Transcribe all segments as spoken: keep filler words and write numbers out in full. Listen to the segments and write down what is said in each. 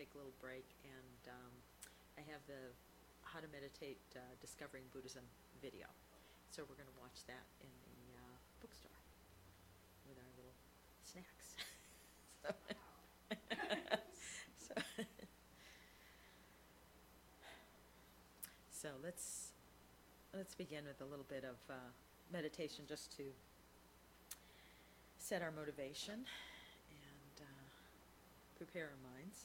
take a little break, and um, I have the How to Meditate uh, Discovering Buddhism video. So we're going to watch that in the uh, bookstore with our little snacks. so, so, so let's let's begin with a little bit of uh, meditation, just to set our motivation and uh, prepare our minds.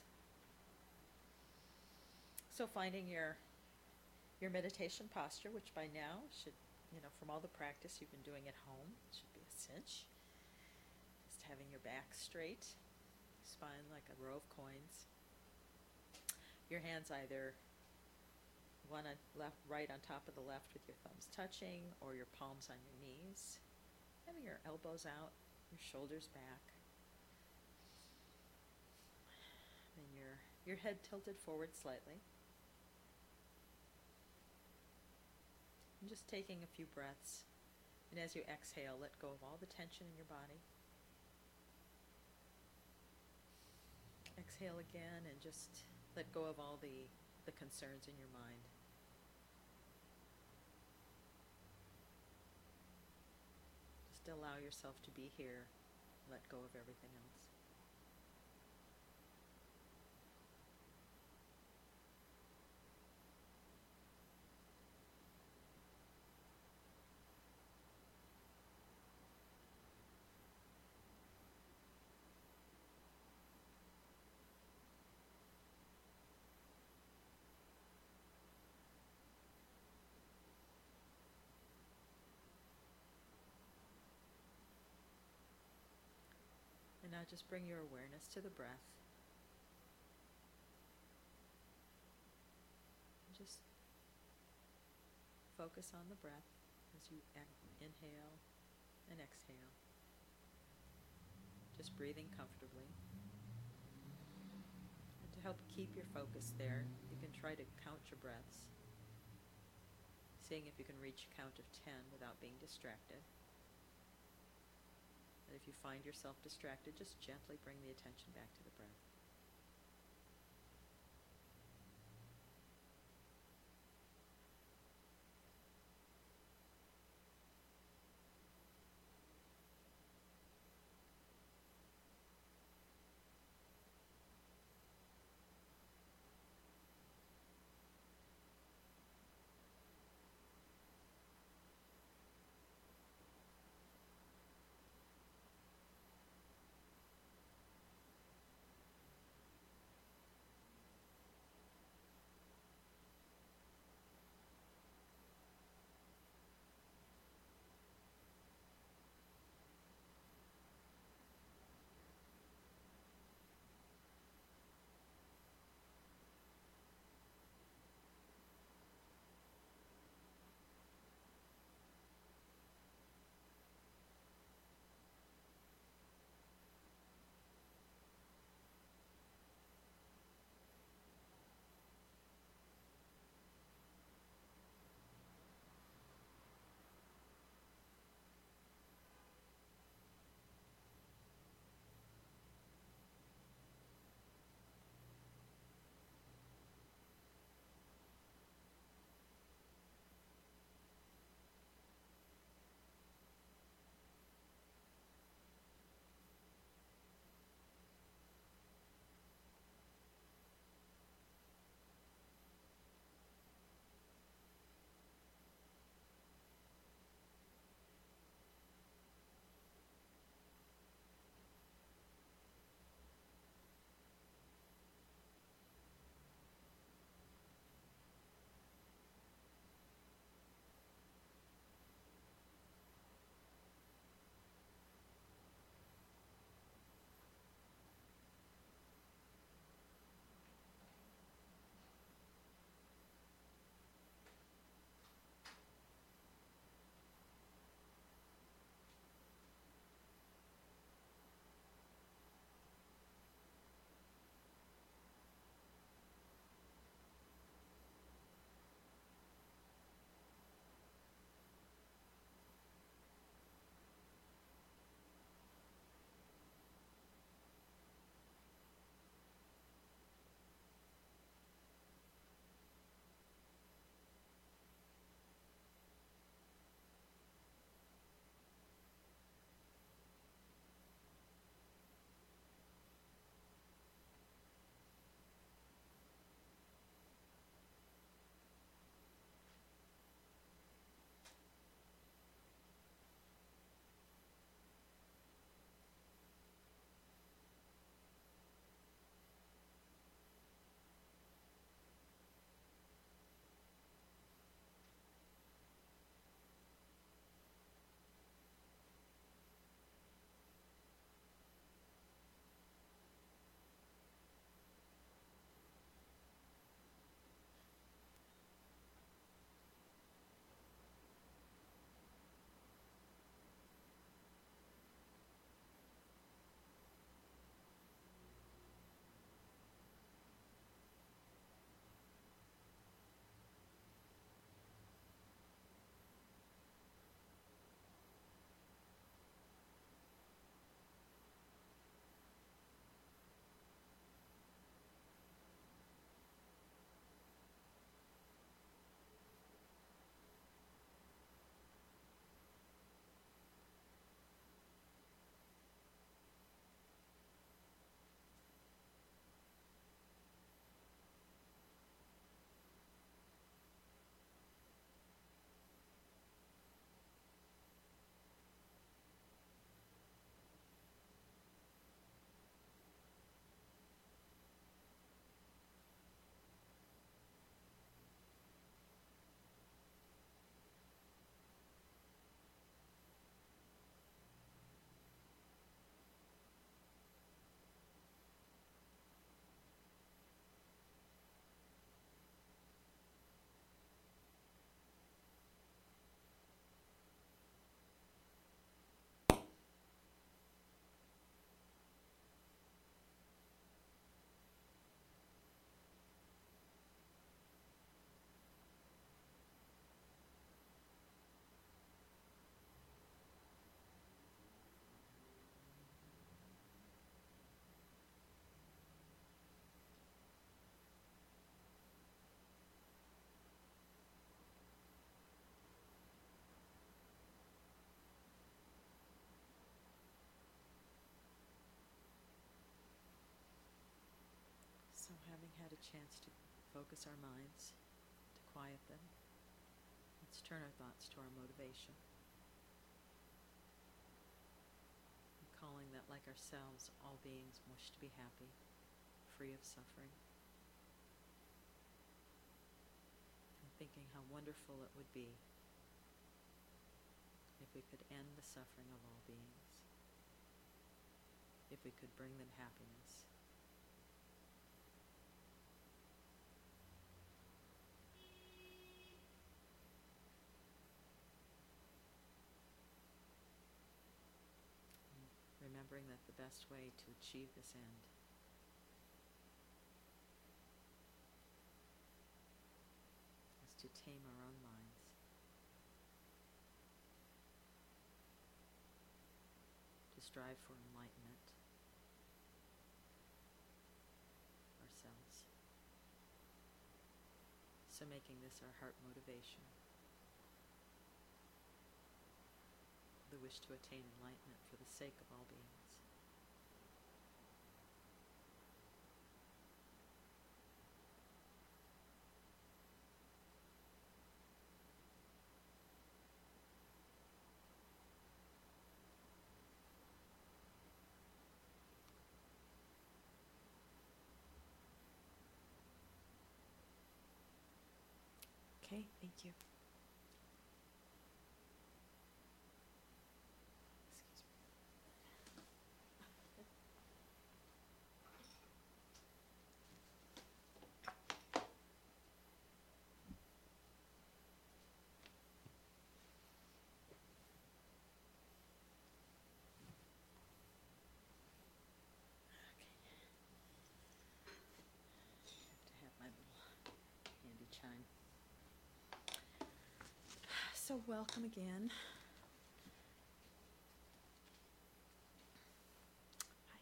So finding your your meditation posture, which by now should, you know, from all the practice you've been doing at home, should be a cinch. Just having your back straight, spine like a row of coins. Your hands either one on left, right on top of the left with your thumbs touching, or your palms on your knees. Having your elbows out, your shoulders back. And your your head tilted forward slightly. And just taking a few breaths. And as you exhale, let go of all the tension in your body. Exhale again and just let go of all the, the concerns in your mind. Just allow yourself to be here. Let go of everything else. And now just bring your awareness to the breath. And just focus on the breath as you inhale and exhale. Just breathing comfortably. And to help keep your focus there, you can try to count your breaths, seeing if you can reach a count of ten without being distracted. And if you find yourself distracted, just gently bring the attention back to the breath. had a chance to focus our minds, to quiet them, let's turn our thoughts to our motivation. Recalling that, like ourselves, all beings wish to be happy, free of suffering. And thinking how wonderful it would be if we could end the suffering of all beings, if we could bring them happiness. And remembering that the best way to achieve this end is to tame our own minds, to strive for enlightenment ourselves. So making this our heart motivation, the wish to attain enlightenment for the sake of all beings. Okay, thank you. Excuse me. Okay. Have to have my little handy chime. So welcome again. Hi.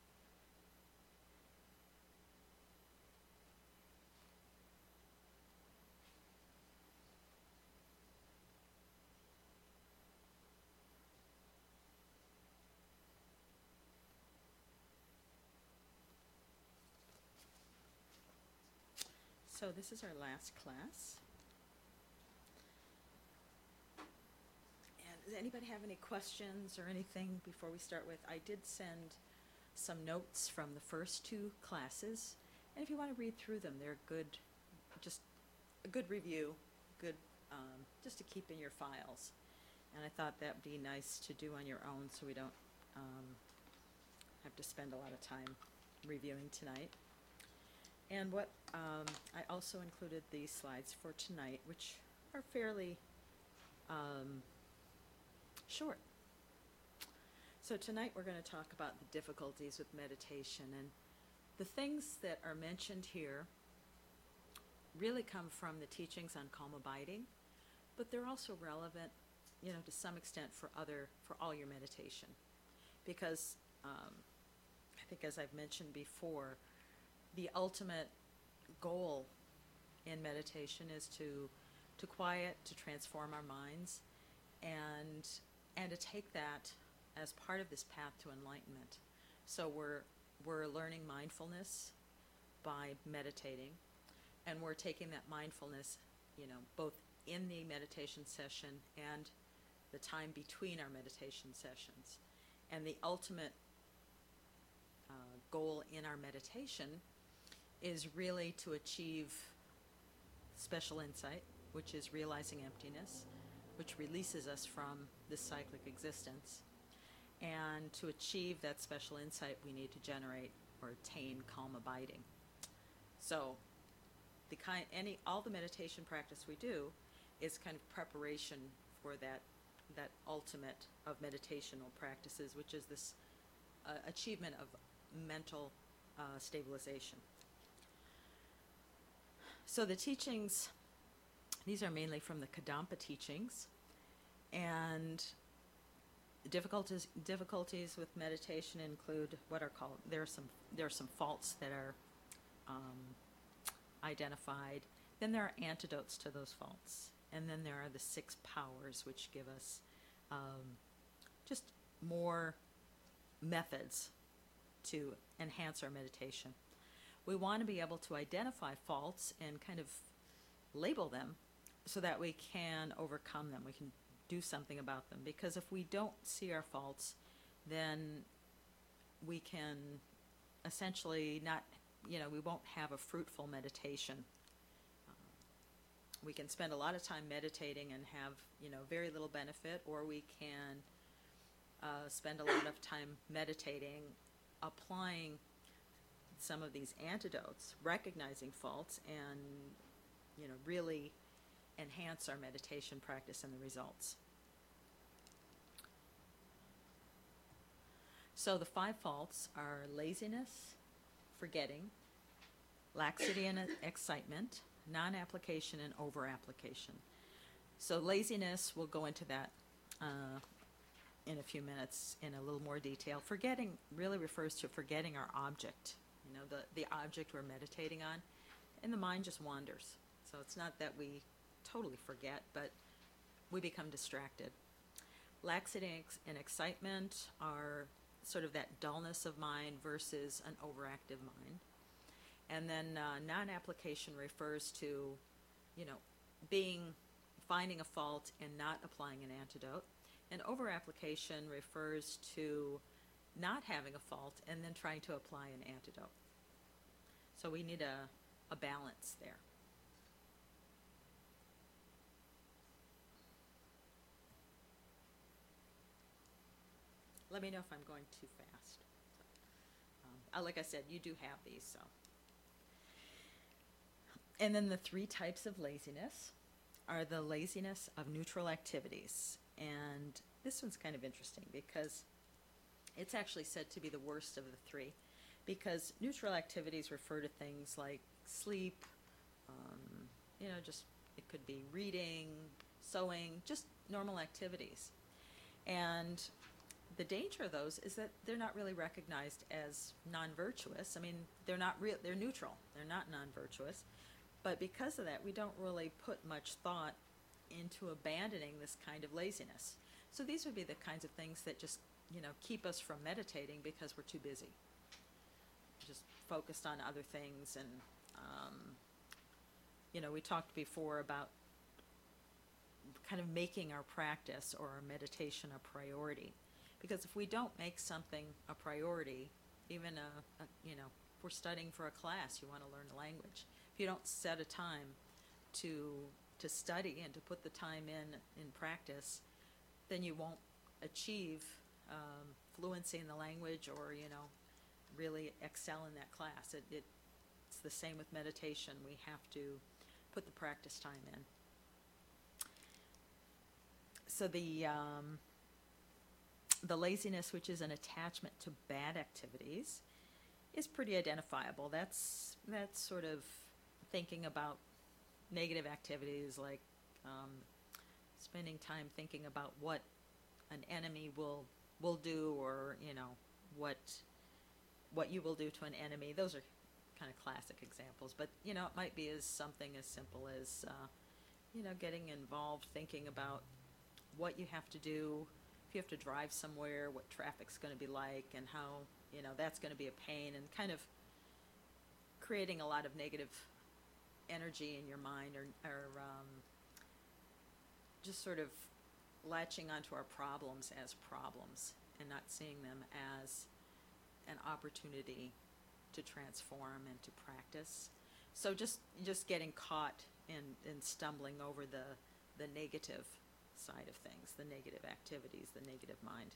So this is our last class. And does anybody have any questions or anything before we start with? I did send some notes from the first two classes, and if you want to read through them, they're good, just a good review, good, um, just to keep in your files. And I thought that'd be nice to do on your own, so we don't um, have to spend a lot of time reviewing tonight. And what um, I also included these slides for tonight, which are fairly um, short. So tonight we're going to talk about the difficulties with meditation, and the things that are mentioned here really come from the teachings on calm abiding, but they're also relevant, you know, to some extent for other, for all your meditation, because um, I think, as I've mentioned before, the ultimate goal in meditation is to to quiet, to transform our minds, and and to take that as part of this path to enlightenment. So we're we're learning mindfulness by meditating, and we're taking that mindfulness, you know, both in the meditation session and the time between our meditation sessions. And the ultimate uh, goal in our meditation is really to achieve special insight, which is realizing emptiness, which releases us from this cyclic existence. And to achieve that special insight, we need to generate or attain calm abiding. So, the kind, any, all the meditation practice we do is kind of preparation for that, that ultimate of meditational practices, which is this uh, achievement of mental uh, stabilization. So the teachings, these are mainly from the Kadampa teachings, and difficulties difficulties with meditation include what are called, there are some there are some faults that are um, identified. Then there are antidotes to those faults, and then there are the six powers, which give us um, just more methods to enhance our meditation. we want to be able to identify faults and kind of label them so that we can overcome them. We can do something about them. Because if we don't see our faults, then we can essentially not, you know, we won't have a fruitful meditation. Um, we can spend a lot of time meditating and have, you know, very little benefit, or we can uh, spend a lot of time meditating, applying some of these antidotes, recognizing faults, and, you know, really enhance our meditation practice and the results. So the five faults are laziness, forgetting, laxity and excitement, non-application, and over-application. So laziness, we'll go into that uh, in a few minutes in a little more detail. Forgetting really refers to forgetting our object, you know, the, the object we're meditating on, and the mind just wanders. So it's not that we totally forget, but we become distracted. Laxity and excitement are sort of that dullness of mind versus an overactive mind. And then uh, non-application refers to, you know, being, finding a fault and not applying an antidote. And over-application refers to not having a fault and then trying to apply an antidote. So we need a, a balance there. Let me know if I'm going too fast. So, um, like I said, you do have these, so. And then the three types of laziness are the laziness of neutral activities. And this one's kind of interesting because it's actually said to be the worst of the three, because neutral activities refer to things like sleep, um, you know, just it could be reading, sewing, just normal activities. And the danger of those is that they're not really recognized as non-virtuous. I mean, they're not real, they're neutral. They're not non-virtuous. But because of that, we don't really put much thought into abandoning this kind of laziness. So these would be the kinds of things that just, you know, keep us from meditating because we're too busy. Just focused on other things. And, um, you know, we talked before about kind of making our practice or our meditation a priority. Because if we don't make something a priority, even, a, a, you know, if we're studying for a class, you want to learn a language. If you don't set a time to to study and to put the time in in practice, then you won't achieve um, fluency in the language or, you know, really excel in that class. It, it, it's the same with meditation. We have to put the practice time in. So the... Um, The laziness, which is an attachment to bad activities, is pretty identifiable. That's that's sort of thinking about negative activities, like um, spending time thinking about what an enemy will will do, or, you know, what what you will do to an enemy. Those are kind of classic examples. But, you know, it might be as something as simple as uh, you know, getting involved, thinking about what you have to do. You have to drive somewhere, what traffic's going to be like, and how, you know, that's going to be a pain, and kind of creating a lot of negative energy in your mind, or, or um, just sort of latching onto our problems as problems and not seeing them as an opportunity to transform and to practice. So just just getting caught in, in stumbling over the, the negative side of things, the negative activities, the negative mind.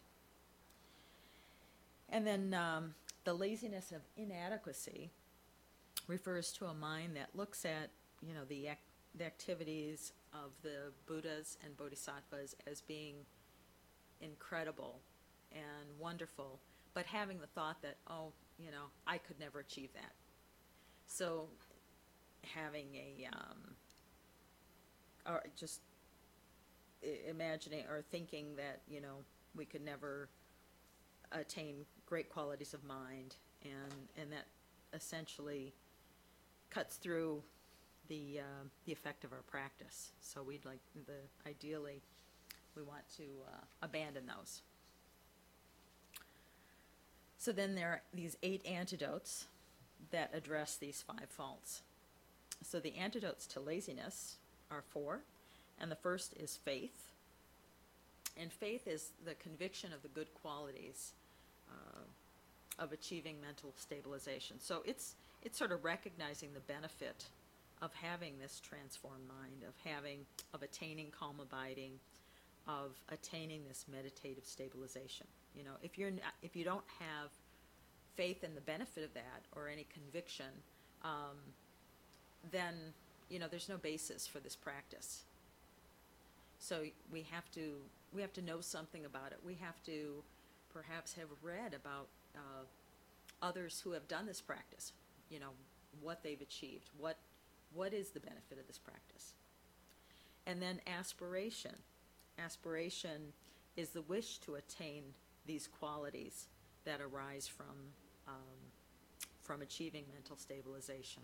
And then um, the laziness of inadequacy refers to a mind that looks at, you know, the, ac- the activities of the Buddhas and Bodhisattvas as being incredible and wonderful, but having the thought that, oh, you know, I could never achieve that. So having a, um, or just imagining or thinking that, you know, we could never attain great qualities of mind, and and that essentially cuts through the uh, the effect of our practice. So we'd like the ideally we want to uh, abandon those. So then there are these eight antidotes that address these five faults. So the antidotes to laziness are four, and the first is faith. And faith is the conviction of the good qualities uh, of achieving mental stabilization. So it's it's sort of recognizing the benefit of having this transformed mind, of having, of attaining calm abiding, of attaining this meditative stabilization. You know, if you're not, if you don't have faith in the benefit of that or any conviction, um, then you know there's no basis for this practice. So we have to we have to know something about it. We have to perhaps have read about uh, others who have done this practice. You know, what they've achieved, what what is the benefit of this practice. And then aspiration. Aspiration is the wish to attain these qualities that arise from um, from achieving mental stabilization.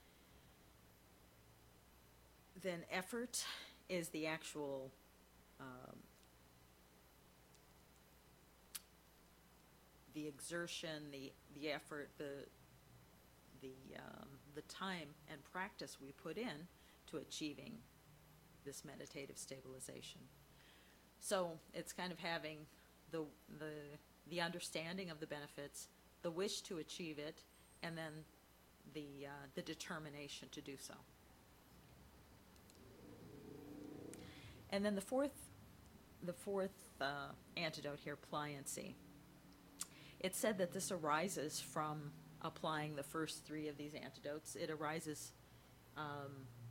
Then effort is the actual um, the exertion, the the effort, the the um, the time and practice we put in to achieving this meditative stabilization. So it's kind of having the the the understanding of the benefits, the wish to achieve it, and then the uh, the determination to do so. And then the fourth the fourth uh, antidote here, pliancy. It's said that this arises from applying the first three of these antidotes. It arises um,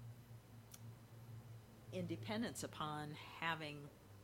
in dependence upon having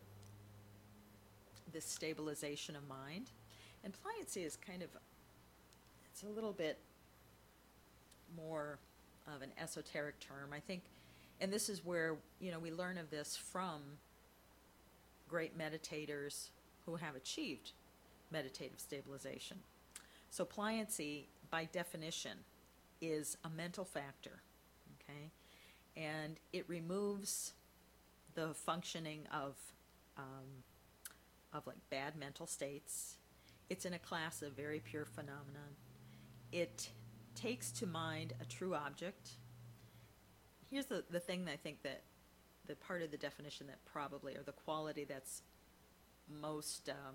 this stabilization of mind. And pliancy is kind of, it's a little bit more of an esoteric term, I think. And this is where, you know, we learn of this from great meditators who have achieved meditative stabilization. So pliancy, by definition, is a mental factor, okay? And it removes the functioning of, um, of like bad mental states. It's in a class of very pure phenomena. It takes to mind a true object. Here's the, the thing that I think that the part of the definition that probably, or the quality that's most um,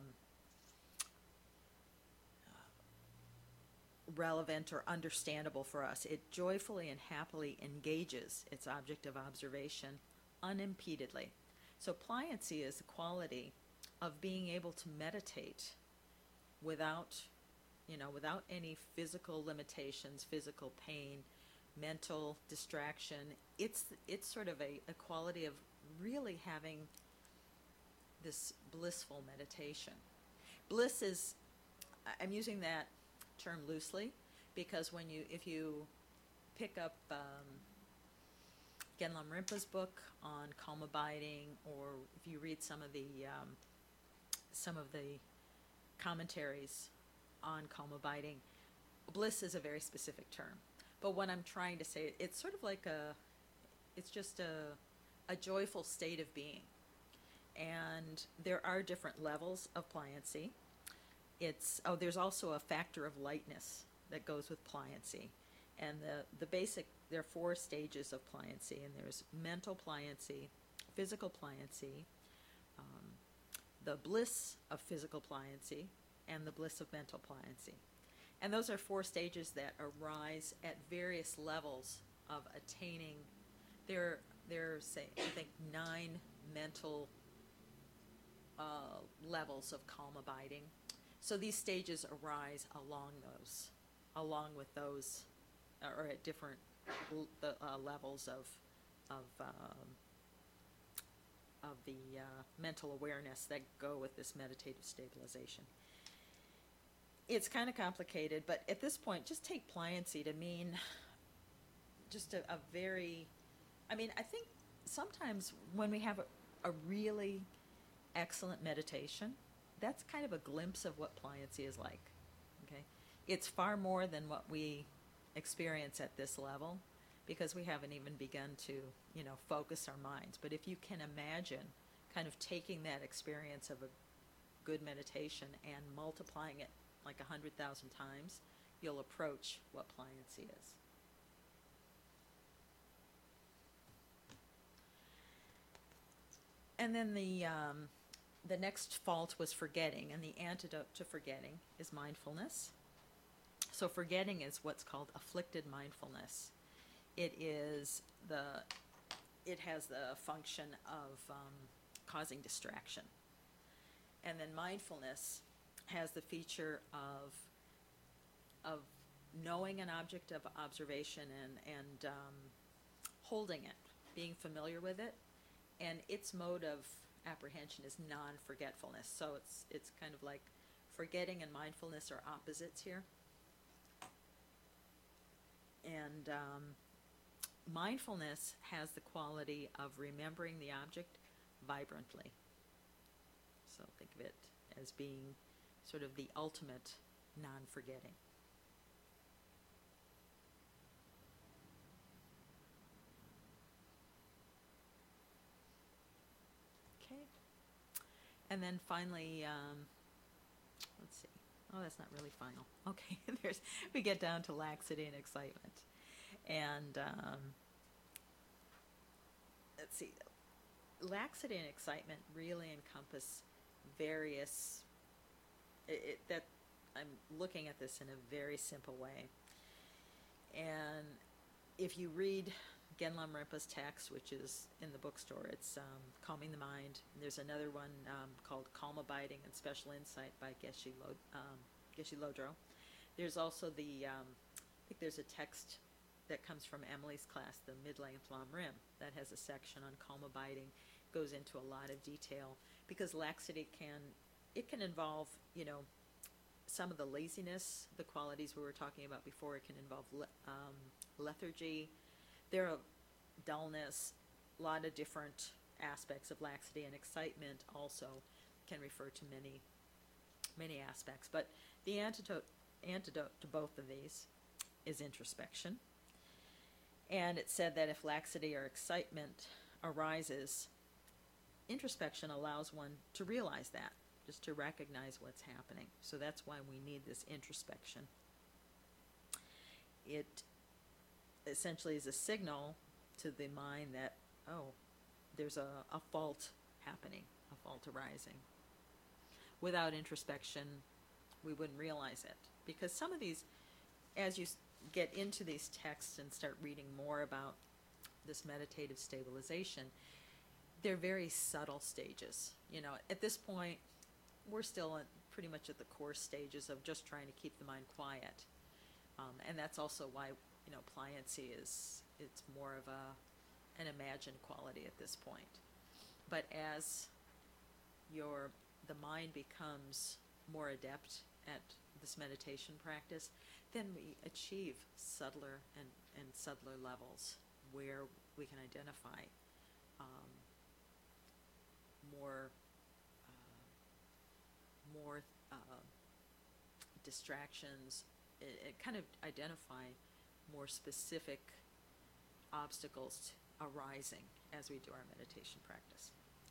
relevant or understandable for us. It joyfully and happily engages its object of observation unimpededly. So pliancy is the quality of being able to meditate without, you know, without any physical limitations, physical pain, mental distraction. It's it's sort of a, a quality of really having this blissful meditation. Bliss is, I'm using that term loosely because when you, if you pick up um, Genlam Rinpoche's book on calm abiding, or if you read some of the um, some of the commentaries on calm abiding, bliss is a very specific term. But what I'm trying to say, it's sort of like a, it's just a, a joyful state of being. And there are different levels of pliancy. It's, oh, there's also a factor of lightness that goes with pliancy. And the, the basic, there are four stages of pliancy, and there's mental pliancy, physical pliancy, um, the bliss of physical pliancy, and the bliss of mental pliancy. And those are four stages that arise at various levels of attaining. There, there are, say, I think, nine mental uh, levels of calm abiding. So these stages arise along those, along with those, or at different uh, levels of of um, of the uh, mental awareness that go with this meditative stabilization. It's kind of complicated, but at this point, just take pliancy to mean just a, a very, I mean, I think sometimes when we have a, a really excellent meditation, that's kind of a glimpse of what pliancy is like, okay? It's far more than what we experience at this level because we haven't even begun to, you know, focus our minds. But if you can imagine kind of taking that experience of a good meditation and multiplying it like a hundred thousand times, you'll approach what pliancy is. And then the um, the next fault was forgetting, and the antidote to forgetting is mindfulness. So forgetting is what's called afflicted mindfulness. It is the it has the function of um, causing distraction. And then mindfulness has the feature of of knowing an object of observation and and um, holding it, being familiar with it, and its mode of apprehension is non-forgetfulness. So it's it's kind of like forgetting and mindfulness are opposites here. And um, mindfulness has the quality of remembering the object vibrantly. So think of it as being sort of the ultimate non-forgetting. Okay. And then finally, um, let's see. Oh, that's not really final. Okay, there's we get down to laxity and excitement. And um, let's see. Laxity and excitement really encompass various, it, it, that I'm looking at this in a very simple way. And if you read Genlam Rinpoche's text, which is in the bookstore, it's um, Calming the Mind. There's another one um, called Calm Abiding and Special Insight by Geshe, Lod, um, Geshe Lodro. There's also the, um, I think there's a text that comes from Emily's class, the Mid-Length Lam Rim, that has a section on calm abiding, goes into a lot of detail, because laxity can, it can involve, you know, some of the laziness, the qualities we were talking about before. It can involve le- um, lethargy, there are dullness, a lot of different aspects of laxity, and excitement also can refer to many, many aspects. But the antidote, antidote to both of these is introspection. And it said that if laxity or excitement arises, introspection allows one to realize that, just to recognize what's happening. So that's why we need this introspection. It essentially is a signal to the mind that, oh, there's a, a fault happening, a fault arising. Without introspection, we wouldn't realize it. Because some of these, as you get into these texts and start reading more about this meditative stabilization, they're very subtle stages. You know, at this point, we're still at pretty much at the core stages of just trying to keep the mind quiet. Um, and that's also why, you know, pliancy is, it's more of a, an imagined quality at this point. But as your, the mind becomes more adept at this meditation practice, then we achieve subtler and, and subtler levels where we can identify um, more uh, more uh, distractions. It, it kind of identify more specific obstacles arising as we do our meditation practice.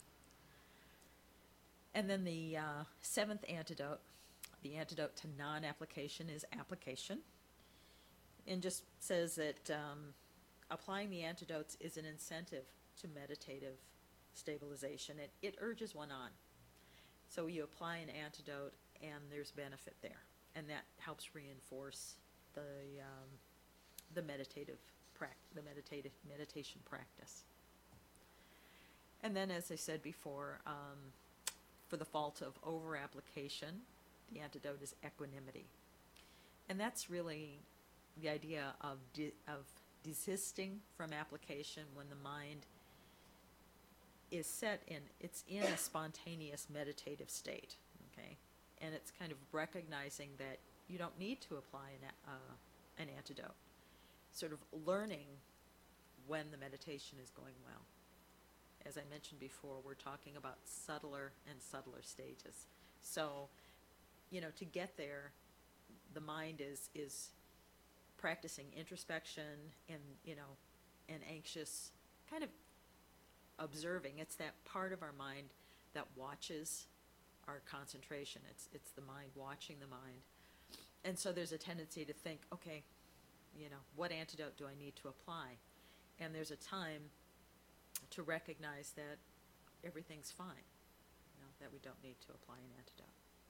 And then the uh, seventh antidote, the antidote to non-application, is application. And just says that um, applying the antidotes is an incentive to meditative stabilization. It, it urges one on. So you apply an antidote and there's benefit there. And that helps reinforce the um, the meditative prac- the meditative meditation practice. And then, as I said before, um, for the fault of over-application, the antidote is equanimity. And that's really the idea of de- of desisting from application when the mind is set in, it's in a spontaneous meditative state, okay? And it's kind of recognizing that you don't need to apply an, uh, an antidote. Sort of learning when the meditation is going well. As I mentioned before, we're talking about subtler and subtler stages. So, you know, to get there, the mind is is practicing introspection and, you know, and anxious, kind of observing. It's that part of our mind that watches our concentration. It's it's the mind watching the mind. and so there's a tendency to think, okay, you know, what antidote do I need to apply? And there's a time to recognize that everything's fine, you know, that we don't need to apply an antidote.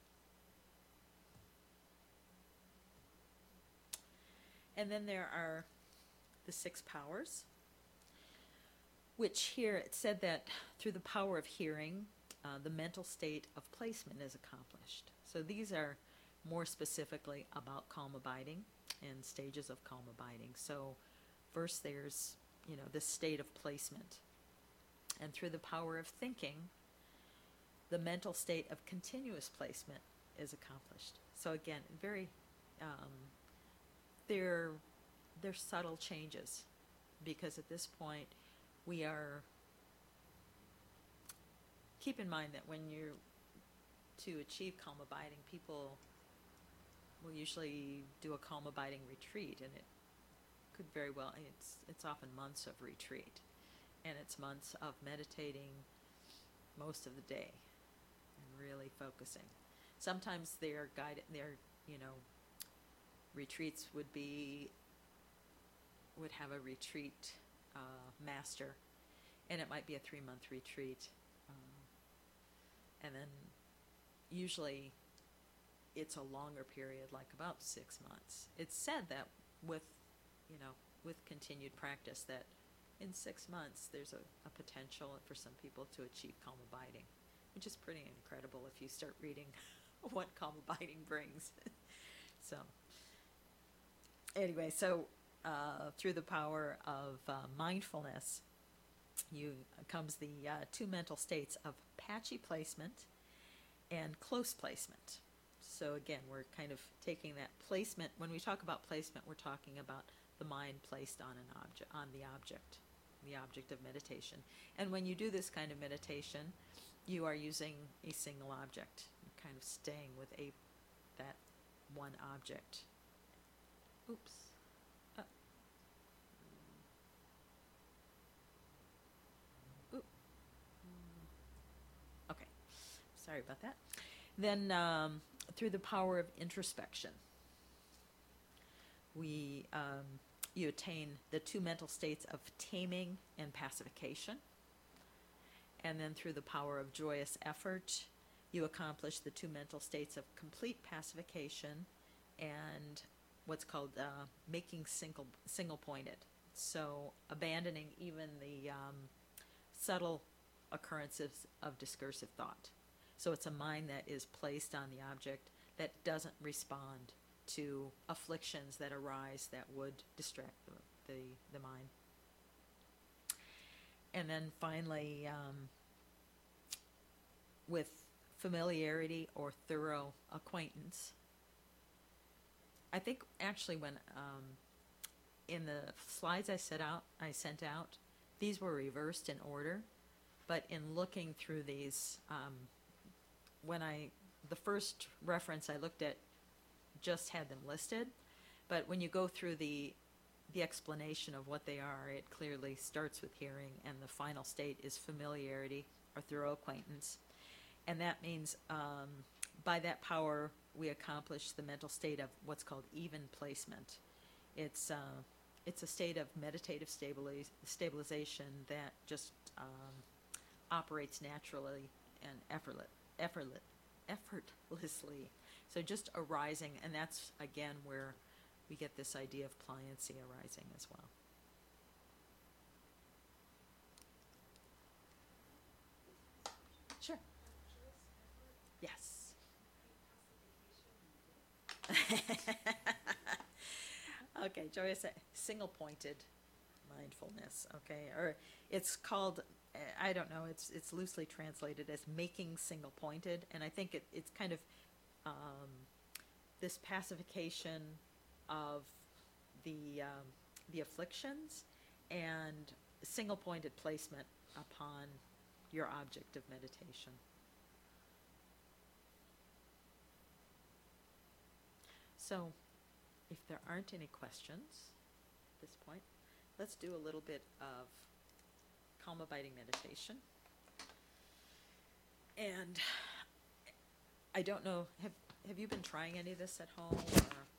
And then there are the six powers, which here it said that through the power of hearing, uh, the mental state of placement is accomplished. So these are more specifically about calm abiding and stages of calm abiding. So first there's, you know, this state of placement. And through the power of thinking, the mental state of continuous placement is accomplished. So again, very, um, they're, they're subtle changes, because at this point we are, keep in mind that when you're to achieve calm abiding, people will usually do a calm abiding retreat, and it could very well, it's, it's often months of retreat, and it's months of meditating most of the day and really focusing. Sometimes they're guided, they're, you know, retreats would be, would have a retreat uh, master, and it might be a three-month retreat. Um, and then usually it's a longer period, like about six months. It's said that with, you know, with continued practice, that in six months there's a, a potential for some people to achieve calm abiding, which is pretty incredible if you start reading what calm abiding brings. So anyway, so uh, through the power of uh, mindfulness, you uh, comes the uh, two mental states of patchy placement and close placement. So again, we're kind of taking that placement. When we talk about placement, we're talking about the mind placed on an object, on the object, the object of meditation. And when you do this kind of meditation, you are using a single object. You're kind of staying with a that one object. Oops. Uh. Oop. Okay. Sorry about that. Then um, through the power of introspection, we um, you attain the two mental states of taming and pacification. And then through the power of joyous effort, you accomplish the two mental states of complete pacification and what's called uh, making single, single-pointed. So abandoning even the um, subtle occurrences of discursive thought. So it's a mind that is placed on the object that doesn't respond to afflictions that arise that would distract the, the, the mind. And then finally, um, with familiarity or thorough acquaintance, I think actually when um, in the slides I set out, I sent out, these were reversed in order, but in looking through these, um, when I, the first reference I looked at just had them listed, but when you go through the the explanation of what they are, it clearly starts with hearing, and the final state is familiarity or thorough acquaintance. And that means um, by that power we accomplish the mental state of what's called even placement. It's uh, it's a state of meditative stabiliz- stabilization that just um, operates naturally and effortless, effortless, effortlessly. So just arising, and that's again where we get this idea of pliancy arising as well. Sure. Yes. Okay, joyous, single-pointed mindfulness. Okay, or it's called, I don't know, it's it's loosely translated as making single-pointed, and I think it, it's kind of um, this pacification of the um, the afflictions and single-pointed placement upon your object of meditation. So, if there aren't any questions at this point, let's do a little bit of calm abiding meditation. And I don't know, have have you been trying any of this at home? Or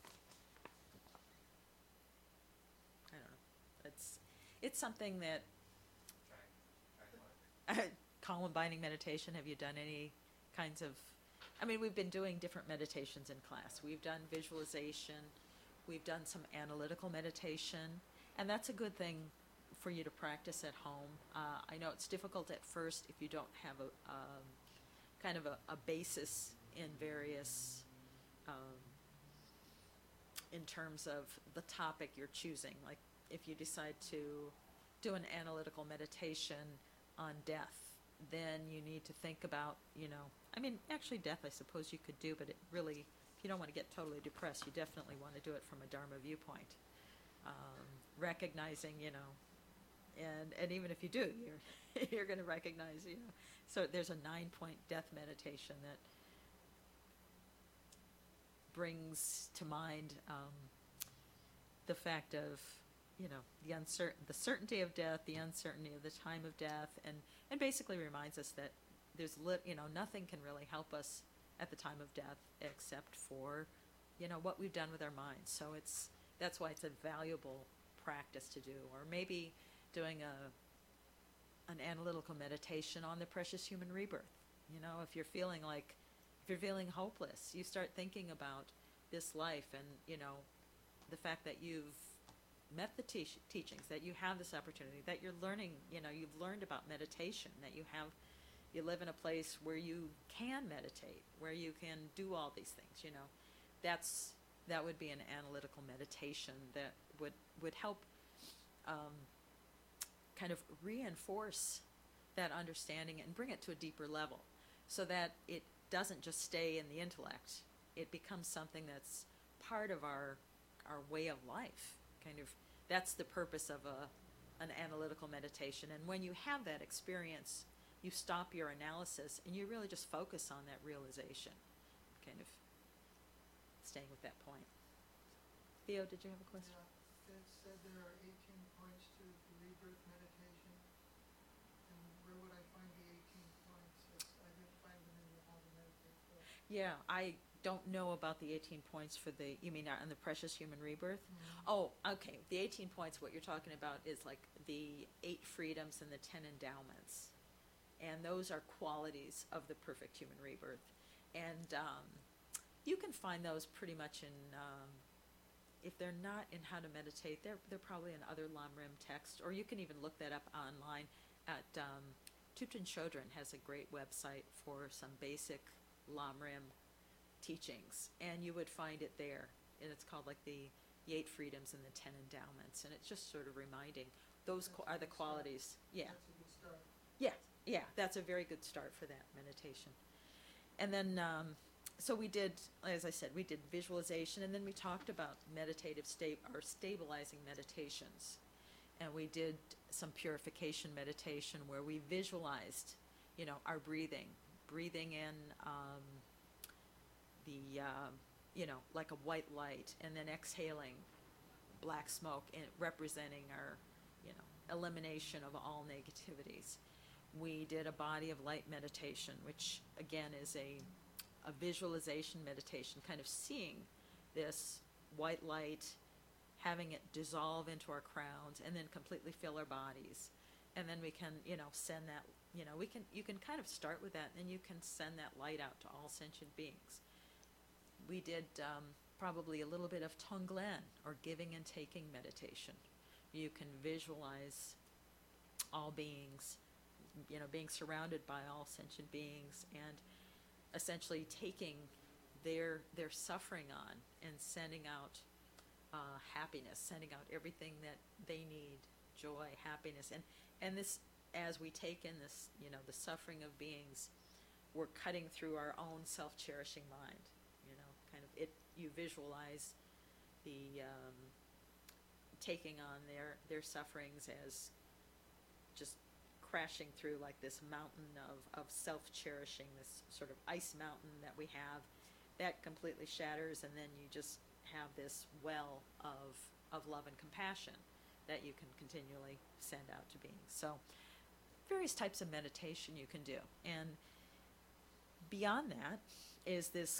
it's something that Trying. I like it. Columbine meditation. Have you done any kinds of? I mean, we've been doing different meditations in class. We've done visualization. We've done some analytical meditation, and that's a good thing for you to practice at home. Uh, I know it's difficult at first if you don't have a um, kind of a, a basis in various, um, in terms of the topic you're choosing. Like if you decide to do an analytical meditation on death, then you need to think about, you know, I mean, actually death I suppose you could do, but it really, if you don't want to get totally depressed, you definitely want to do it from a Dharma viewpoint. Um, recognizing, you know, and, and even if you do, you're, you're going to recognize, you know, so there's a nine point death meditation that brings to mind, um, the fact of, you know, the uncertain, the certainty of death, the uncertainty of the time of death, and, and basically reminds us that there's lit, you know, nothing can really help us at the time of death except for, you know, what we've done with our minds. So it's, that's why it's a valuable practice to do. Or maybe doing a, an analytical meditation on the precious human rebirth. You know, if you're feeling like, if you're feeling hopeless, you start thinking about this life and, you know, the fact that you've met the te- teachings, that you have this opportunity, that you're learning, you know, you've learned about meditation, that you have, you live in a place where you can meditate, where you can do all these things, you know. That's, that would be an analytical meditation that would, would help um, kind of reinforce that understanding and bring it to a deeper level so that it doesn't just stay in the intellect. It becomes something that's part of our our way of life. Kind of, that's the purpose of a an analytical meditation. And when you have that experience, you stop your analysis and you really just focus on that realization. Kind of staying with that point. Theo, did you have a question? Yeah, it said there are eighteen points to the rebirth meditation. And where would I find the eighteen points? It's, I didn't find them in the How to Meditate book. Yeah, I don't know about the eighteen points for the, you mean uh, on the precious human rebirth? Mhm. Oh, okay. The eighteen points, what you're talking about is like the eight freedoms and the ten endowments. And those are qualities of the perfect human rebirth. And um, you can find those pretty much in, um, if they're not in How to Meditate, they're, they're probably in other Lamrim text, or you can even look that up online at, um, Thupten Chodron has a great website for some basic Lamrim teachings, and you would find it there. And it's called like the, the eight freedoms and the ten endowments, and it's just sort of reminding those qu- are the qualities. Yeah, That's a good start. yeah, yeah. That's a very good start for that meditation. And then, um, so we did, as I said, we did visualization, and then we talked about meditative state or stabilizing meditations, and we did some purification meditation where we visualized, you know, our breathing, breathing in. Um, the, um, you know, like a white light, and then exhaling black smoke and representing our, you know, elimination of all negativities. We did a body of light meditation, which again is a, a visualization meditation, kind of seeing this white light, having it dissolve into our crowns, and then completely fill our bodies. And then we can, you know, send that, you know, we can, you can kind of start with that, and you can send that light out to all sentient beings. We did um, probably a little bit of Tonglen, or giving and taking meditation. You can visualize all beings, you know, being surrounded by all sentient beings, and essentially taking their their suffering on and sending out uh, happiness, sending out everything that they need, joy, happiness, and and this, as we take in this, you know, the suffering of beings, we're cutting through our own self-cherishing mind. You know, kind of it. You visualize the um, taking on their their sufferings as just crashing through like this mountain of, of self-cherishing, this sort of ice mountain that we have, that completely shatters, and then you just have this well of of love and compassion that you can continually send out to beings. So various types of meditation you can do. And beyond that is this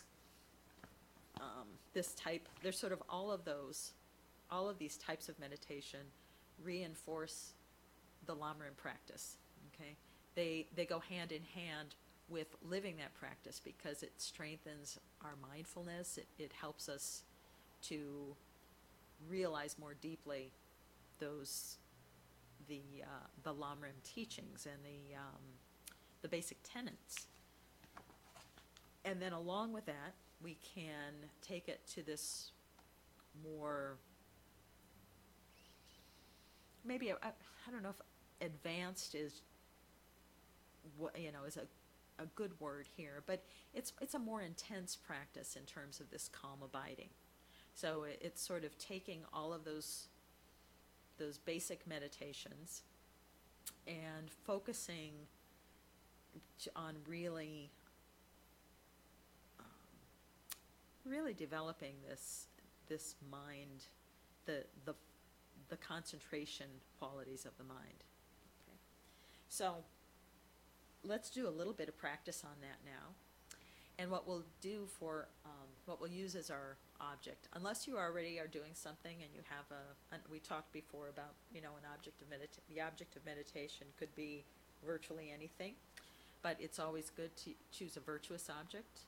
um, this type, there's sort of all of those, all of these types of meditation reinforce the Lamrim practice, okay? They, they go hand in hand with living that practice because it strengthens our mindfulness. It, it helps us to realize more deeply those, the, uh, the Lamrim teachings and the, um, the basic tenets. And then along with that, we can take it to this more, maybe, I, I don't know if advanced is, what, you know, is a, a good word here, but it's, it's a more intense practice in terms of this calm abiding. So it, it's sort of taking all of those, those basic meditations and focusing on really really developing this this mind, the the the concentration qualities of the mind. Okay. So let's do a little bit of practice on that now. And what we'll do for um, what we'll use as our object, unless you already are doing something and you have a, an, we talked before about, you know, an object of medita- the object of meditation could be virtually anything, but it's always good to choose a virtuous object.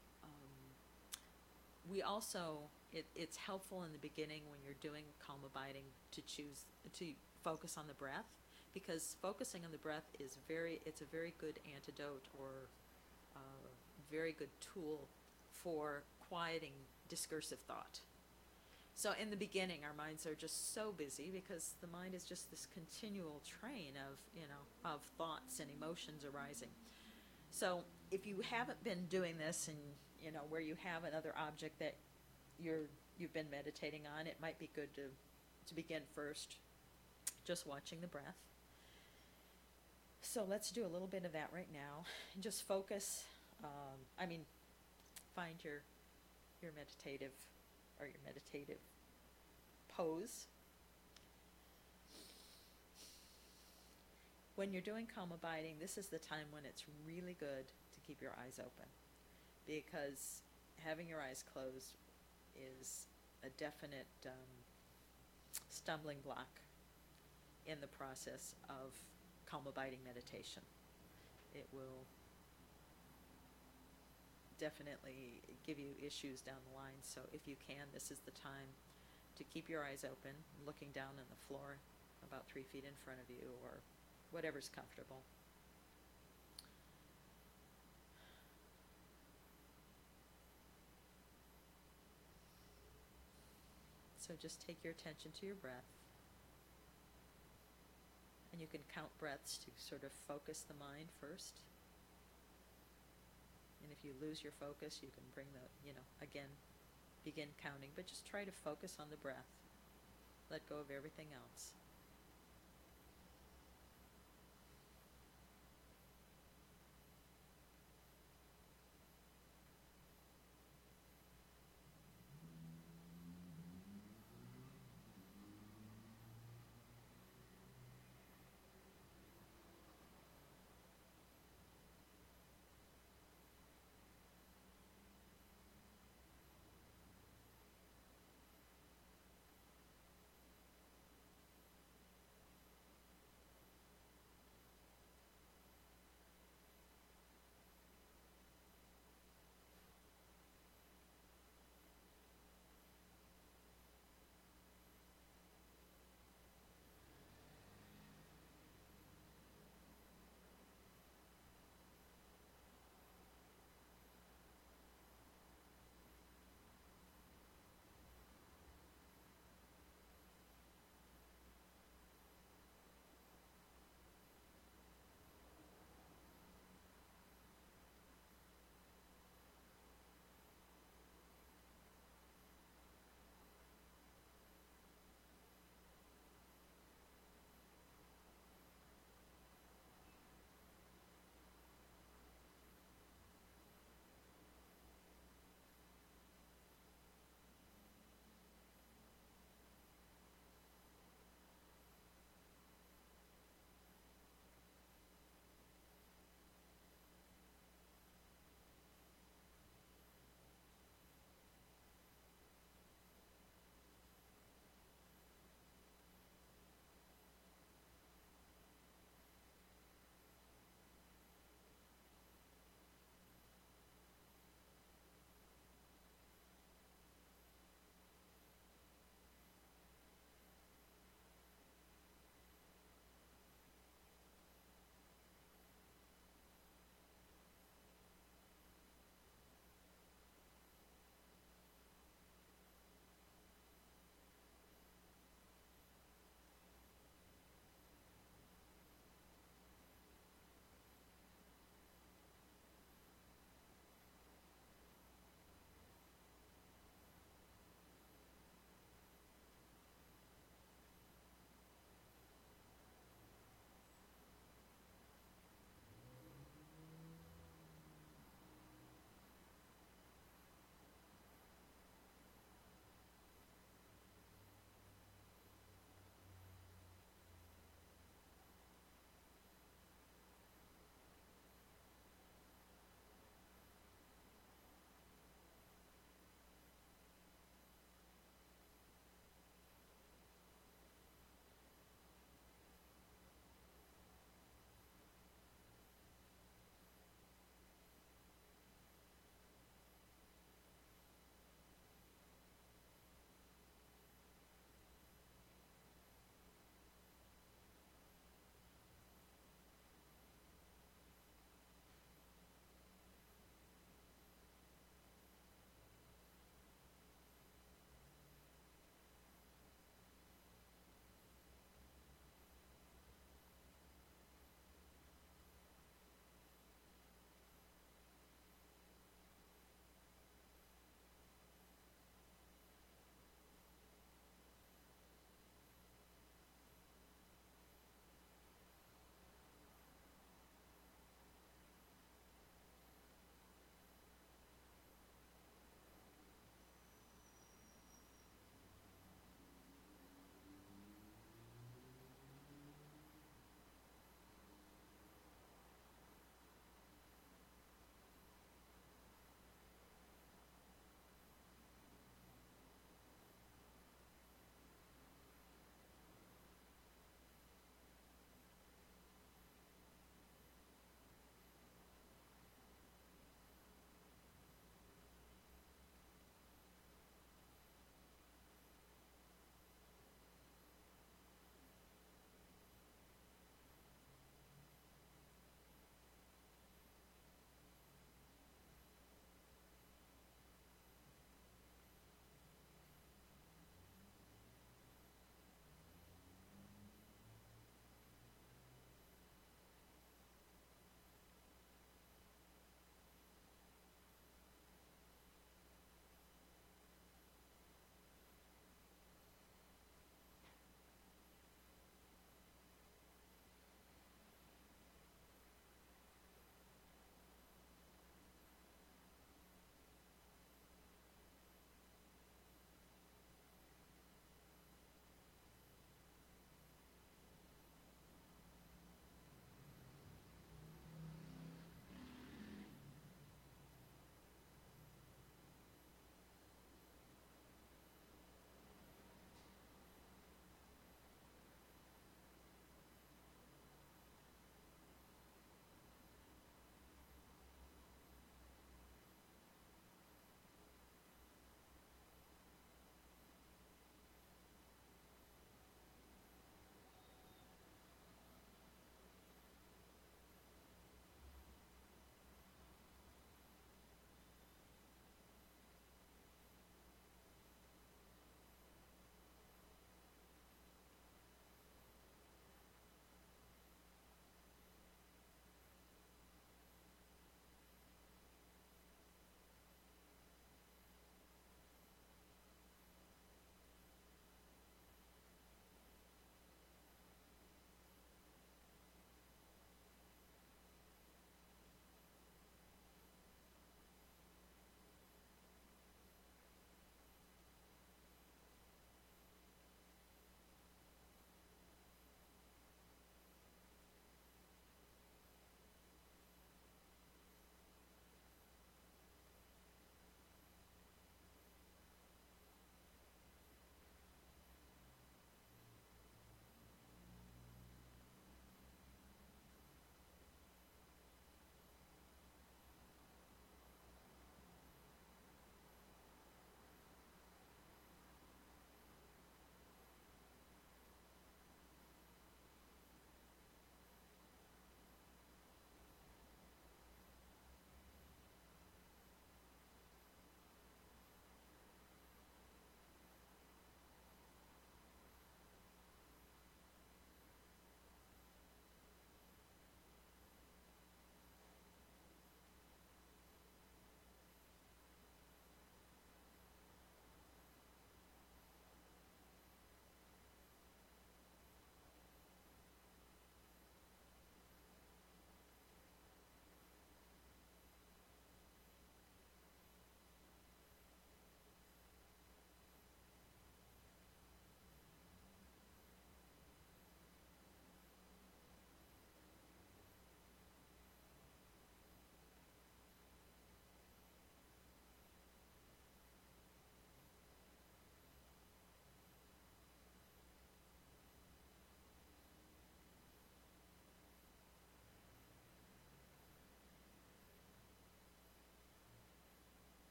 We also, it, it's helpful in the beginning when you're doing calm abiding to choose, to focus on the breath, because focusing on the breath is very, it's a very good antidote or a very good tool for quieting discursive thought. So in the beginning, our minds are just so busy because the mind is just this continual train of, you know, of thoughts and emotions arising. So if you haven't been doing this and, you know, where you have another object that you're, you've been meditating on, it might be good to, to begin first just watching the breath. So let's do a little bit of that right now and just focus, um, I mean, find your, your meditative or your meditative pose. When you're doing calm abiding, this is the time when it's really good to keep your eyes open, because having your eyes closed is a definite um, stumbling block in the process of calm abiding meditation. It will definitely give you issues down the line. So if you can, this is the time to keep your eyes open, looking down on the floor about three feet in front of you or whatever's comfortable. So just take your attention to your breath. And you can count breaths to sort of focus the mind first. And if you lose your focus, you can bring the, you know, again, begin counting. But just try to focus on the breath. Let go of everything else.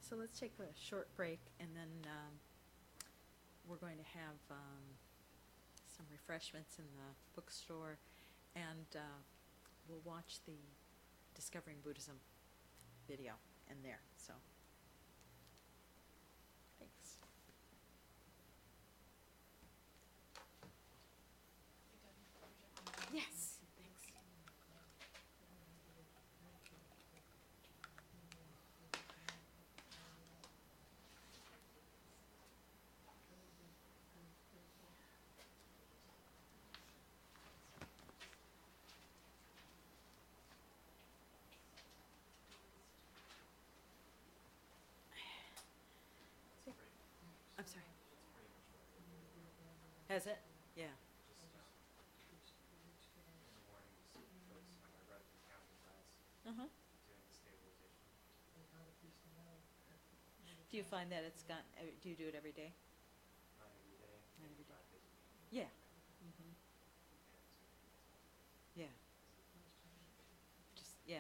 So let's take a short break, and then um, we're going to have um, some refreshments in the bookstore, and uh, we'll watch the Discovering Buddhism video in there. So, thanks. Yes, thanks. I'm sorry. Has it? Yeah. Uh-huh. Do you find that it's got, uh, do you do it every day? Not every day. Yeah. Mm-hmm. Yeah. Just, yeah.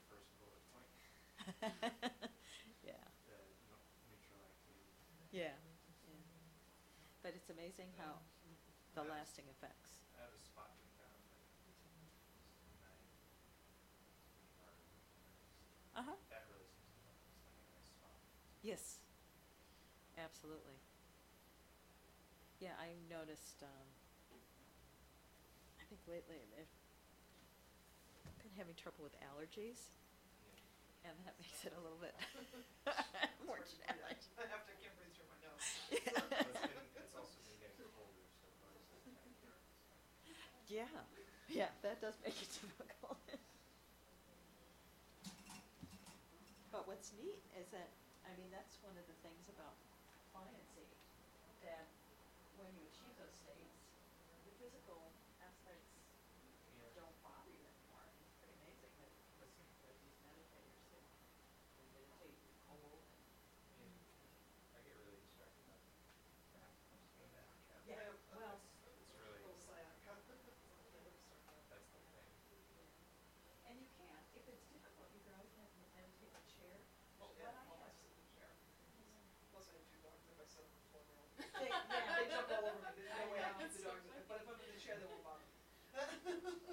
Yeah. Yeah. Yeah. But it's amazing how the lasting effects. Uh-huh. Yes. Absolutely. Yeah, I noticed, um, I think lately I've been having trouble with allergies, and that makes it a little bit more challenging. After I can't breathe through my nose. Yeah, yeah, that does make it difficult. But what's neat is that, I mean, that's one of the things about pliancy, that when you achieve those states, the physical aspects don't bother you anymore. It's pretty amazing that listening to these meditators that they meditate in cold and yeah, well, Little sciatica. and you can't, if it's difficult, you can always have to meditate in a chair. Oh, What yeah, I I'll have, sit in the chair. Plus I have two dogs, if I sit on the floor, they'll. They- yeah. They jump all over me, there's I no way I know. keep the dogs, but if I'm in the chair, they won't bother me.